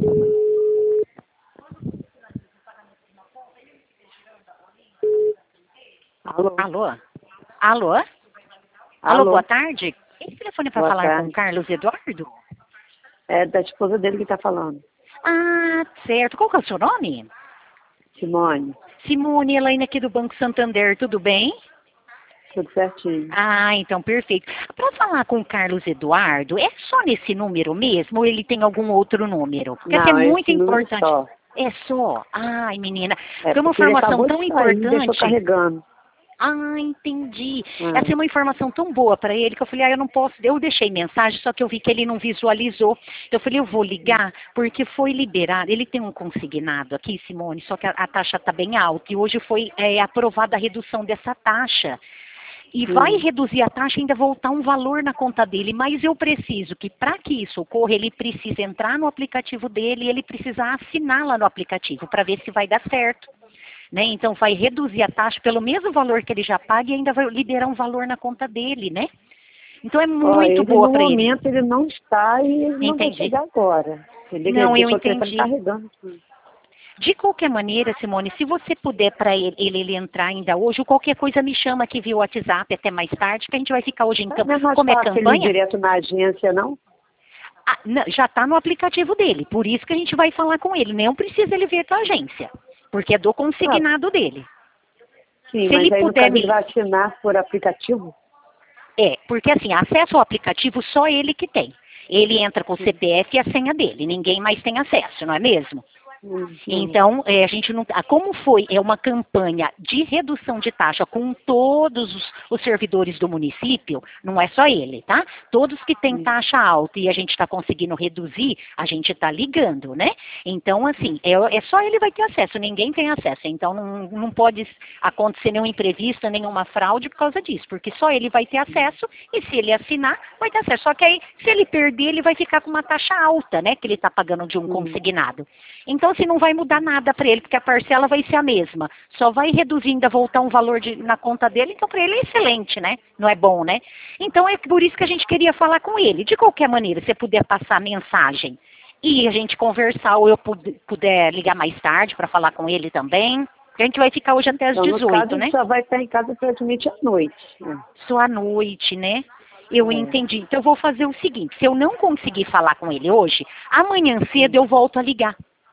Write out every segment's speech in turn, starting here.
Alô? Alô? Alô? Alô, Alô? boa tarde. Esse telefone para Boa falar tarde. com o Carlos Eduardo? É da esposa dele que tá falando. Ah, certo. Qual que é o seu nome? Simone, Simone Elaine aqui do Banco Santander, tudo bem? tudo certinho. Ah, então perfeito. Para falar com o Carlos Eduardo, é só nesse número mesmo ou ele tem algum outro número? Porque essa é Não, muito esse número importante. só. É só? Ai, menina, É foi uma porque ele informação acabou tão de sair e deixou importante. carregando. Ah, entendi. Ah, Essa é uma informação tão boa para ele que eu falei, eu não posso. Eu deixei mensagem, só que eu vi que ele não visualizou. Eu falei, eu vou ligar, porque foi liberado. Ele tem um consignado aqui, Simone, só que a taxa está bem alta. E hoje foi aprovada a redução dessa taxa. E vai sim. reduzir a taxa e ainda voltar um valor na conta dele. Mas eu preciso que, para que isso ocorra, ele precisa entrar no aplicativo dele e ele precisa assinar lá no aplicativo para ver se vai dar certo. Né? Então vai reduzir a taxa pelo mesmo valor que ele já paga e ainda vai liberar um valor na conta dele, né? Então é Ó, muito ele boa no para ele. momento ele não está e ele não vai Entendi. chegar agora. Ele Não, eu deixou o telefone entendi. carregando. De qualquer maneira, Simone, se você puder para ele entrar ainda hoje, ou qualquer coisa me chama aqui via WhatsApp até mais tarde, que a gente vai ficar hoje então. Não é mais Como é fácil ele ir campanha? direto na agência, não? Ah, não, já está no aplicativo dele, por isso que a gente vai falar com ele. Não precisa ele vir para a agência, porque é do Ah, consignado dele. sim, Se mas ele aí no puder caso ele me. vai assinar por aplicativo? Porque assim, acesso ao aplicativo só ele que tem. Ele entra com o Sim. CPF e a senha dele, ninguém mais tem acesso, não é mesmo? Uhum. Então, a gente não. Como foi uma campanha de redução de taxa com todos os servidores do município, não é só ele, tá? Todos que têm Sim. taxa alta e a gente está conseguindo reduzir, a gente está ligando, né? Então, assim, é só ele vai ter acesso, ninguém tem acesso. Então, não pode acontecer nenhum imprevisto, nenhuma fraude por causa disso, porque só ele vai ter acesso e se ele assinar, vai ter acesso. Só que aí, se ele perder, ele vai ficar com uma taxa alta, né? Que ele está pagando de um Sim. consignado. Então, assim, não vai mudar nada para ele, porque a parcela vai ser a mesma. Só vai reduzir, ainda voltar um valor na conta dele, então para ele é excelente, né? Não é bom, né? Então é por isso que a gente queria falar com ele. De qualquer maneira, se você puder passar a mensagem e a gente conversar, ou eu puder ligar mais tarde para falar com ele também. A gente vai ficar hoje até às Então, no caso, 18, ele né? só vai estar em casa praticamente à noite. Né? Só à noite, né? Eu É. entendi. Então eu vou fazer o seguinte, se eu não conseguir falar com ele hoje, amanhã cedo eu volto a ligar.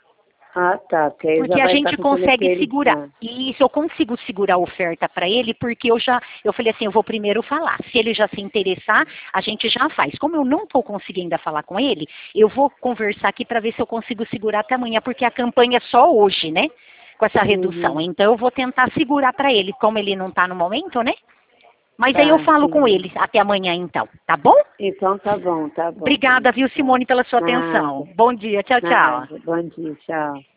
Ah, tá. Porque aí já Porque a vai estar gente com o telefone. consegue segurar. E isso eu consigo segurar a oferta para ele, porque eu falei assim, eu vou primeiro falar. Se ele já se interessar, a gente já faz. Como eu não estou conseguindo ainda falar com ele, eu vou conversar aqui para ver se eu consigo segurar até amanhã, porque a campanha é só hoje, né? Com essa redução. Uhum. Então eu vou tentar segurar para ele, como ele não está no momento, né? Mas aí eu Tá, falo com sim. ele até amanhã então, tá bom? Então tá bom, tá bom. Obrigada, viu, Tchau. Simone, pela sua Nada, atenção. Bom dia, tchau, tchau. nada. Bom dia, tchau.